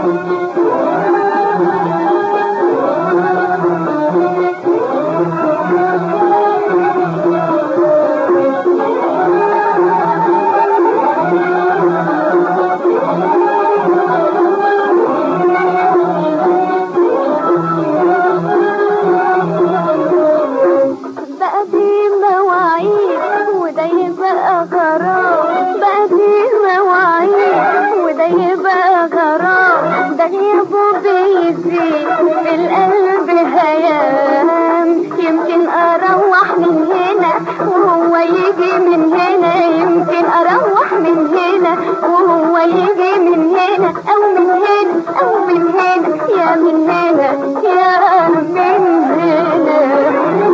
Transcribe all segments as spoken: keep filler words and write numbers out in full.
القلب هيام يمكن اروح من هنا وهو يجي من هنا، يمكن اروح من هنا وهو يجي من هنا، او من هنا او من هنا، يا من هنا يا من هنا.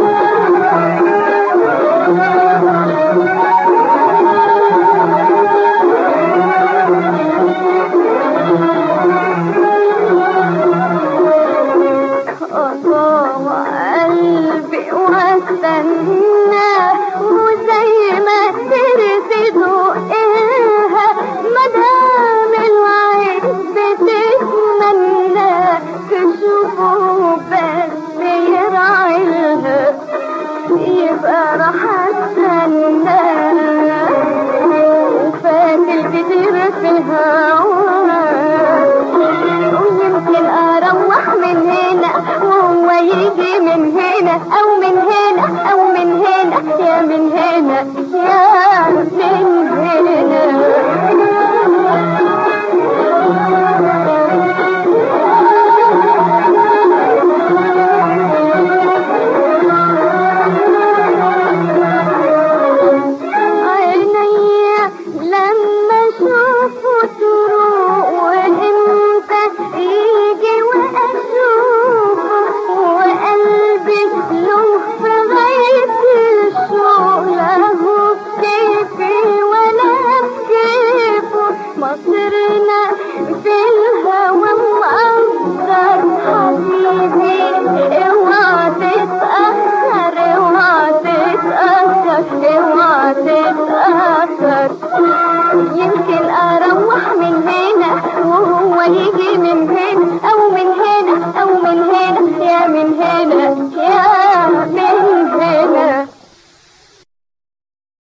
يبقى راح استنى وفات الكتير في الهوا، ويمكن اروح من هنا وهو يجي من هنا، او من هنا او من هنا، يا من هنا يا من هنا. مصرنا في الهوى مقدر حبيبي، اوعى تتأخر اوعى تتأخر اوعى تتأخر، يمكن اروح من هنا وهو يجي